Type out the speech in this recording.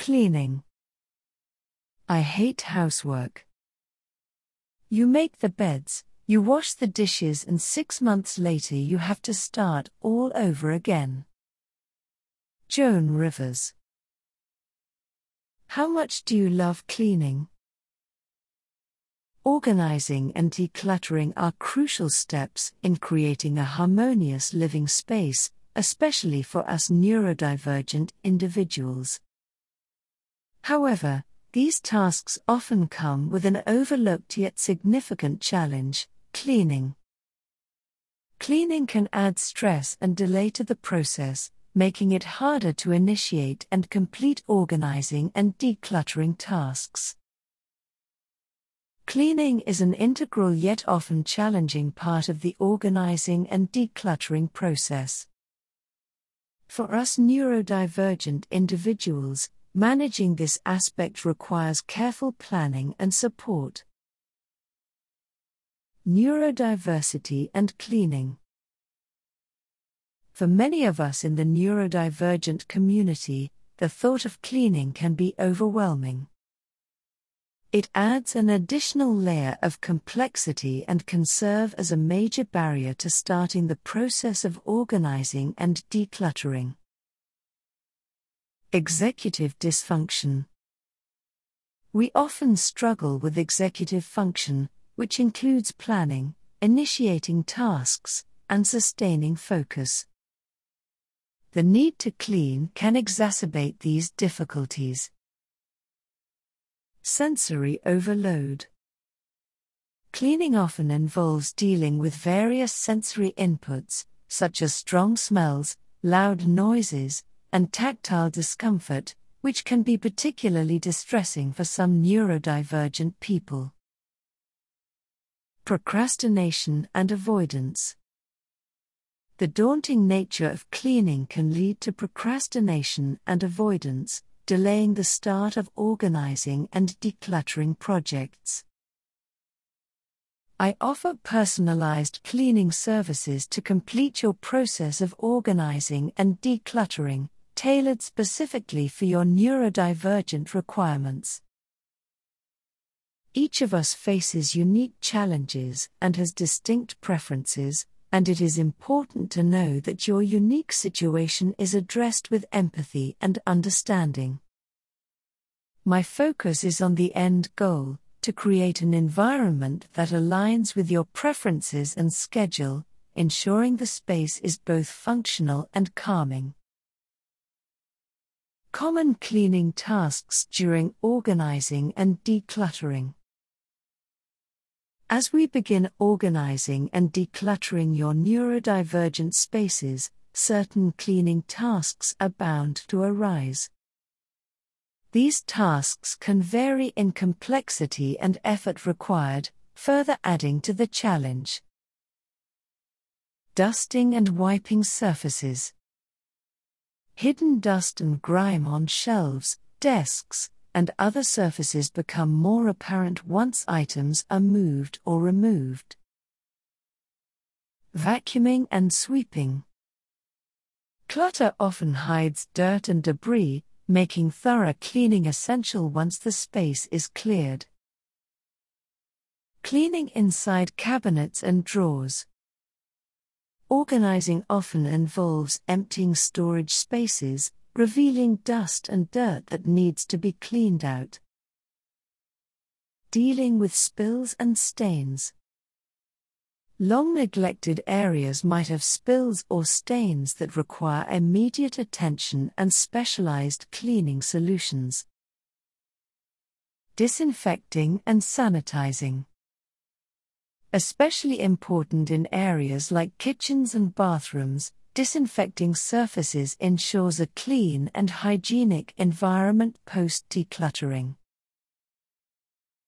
Cleaning. I hate housework. You make the beds, you wash the dishes, and 6 months later you have to start all over again. Joan Rivers. How much do you love cleaning? Organizing and decluttering are crucial steps in creating a harmonious living space, especially for us neurodivergent individuals. However, these tasks often come with an overlooked yet significant challenge: cleaning. Cleaning can add stress and delay to the process, making it harder to initiate and complete organizing and decluttering tasks. Cleaning is an integral yet often challenging part of the organizing and decluttering process. For us neurodivergent individuals, managing this aspect requires careful planning and support. Neurodiversity and cleaning. For many of us in the neurodivergent community, the thought of cleaning can be overwhelming. It adds an additional layer of complexity and can serve as a major barrier to starting the process of organizing and decluttering. Executive dysfunction. We often struggle with executive function, which includes planning, initiating tasks, and sustaining focus. The need to clean can exacerbate these difficulties. Sensory overload. Cleaning often involves dealing with various sensory inputs, such as strong smells, loud noises, and tactile discomfort, which can be particularly distressing for some neurodivergent people. Procrastination and avoidance. The daunting nature of cleaning can lead to procrastination and avoidance, delaying the start of organizing and decluttering projects. I offer personalized cleaning services to complete your process of organizing and decluttering, tailored specifically for your neurodivergent requirements. Each of us faces unique challenges and has distinct preferences, and it is important to know that your unique situation is addressed with empathy and understanding. My focus is on the end goal: to create an environment that aligns with your preferences and schedule, ensuring the space is both functional and calming. Common cleaning tasks during organizing and decluttering. As we begin organizing and decluttering your neurodivergent spaces, certain cleaning tasks are bound to arise. These tasks can vary in complexity and effort required, further adding to the challenge. Dusting and wiping surfaces. Hidden dust and grime on shelves, desks, and other surfaces become more apparent once items are moved or removed. Vacuuming and sweeping. Clutter often hides dirt and debris, making thorough cleaning essential once the space is cleared. Cleaning inside cabinets and drawers. Organizing often involves emptying storage spaces, revealing dust and dirt that needs to be cleaned out. Dealing with spills and stains. Long neglected areas might have spills or stains that require immediate attention and specialized cleaning solutions. Disinfecting and sanitizing. Especially important in areas like kitchens and bathrooms, disinfecting surfaces ensures a clean and hygienic environment post-decluttering.